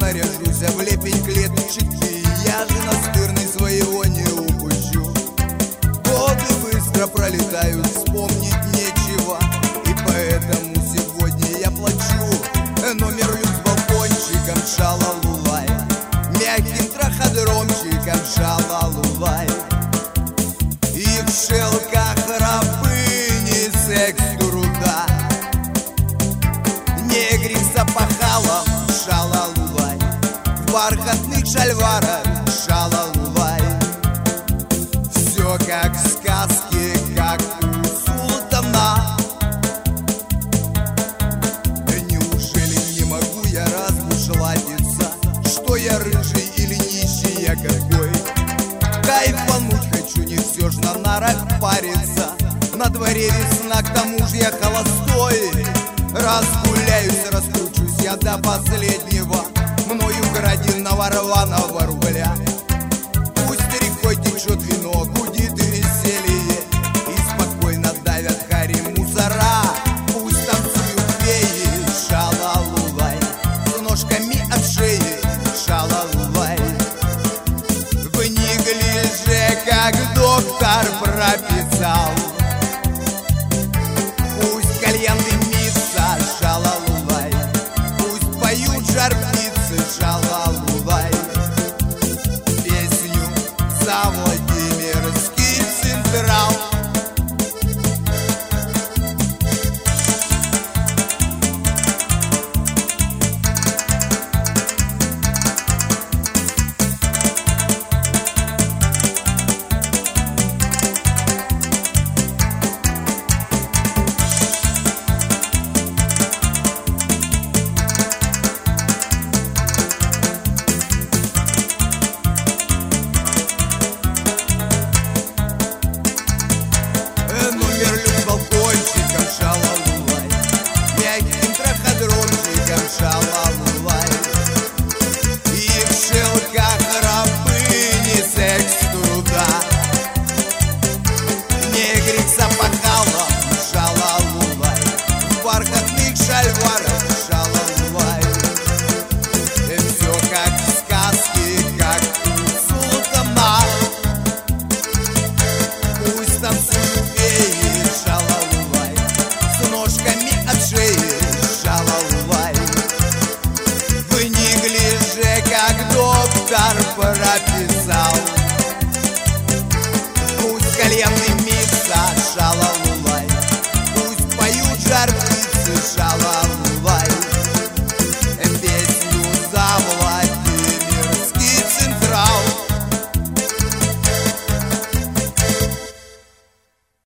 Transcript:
наряжусь, облепить клеточки. Я же настырный, своего не упущу. Годы быстро пролетают, вспомнить нечего, и поэтому сегодня я плачу. Номер люкс балкончиком, шалалулай, мягким траходромчиком, шалалулай. И в шелках рабыни секс труда, негрик с опахалом, шалалулай, в бархатных шальварах, шалалулай. Все как в сказке, как у султана. Неужели не могу я разбушеваться, что я рыжий или нищий я какой? Кайфануть хочу, не все ж на нарах париться. На дворе весна, к тому же я холостой. Разгуляюсь, раскручусь я до последнего, мною краденного рваного рубля. Пусть рекой течет вино, гудит и веселье, и спокойно давят хари мусора. Пусть танцуют феи, шалалулай, с ножками от шеи, шалалулай. В неглиже, как доктор прописал, пусть кальян дымится, шалалулай, пусть поют жар птицы, шалалулай.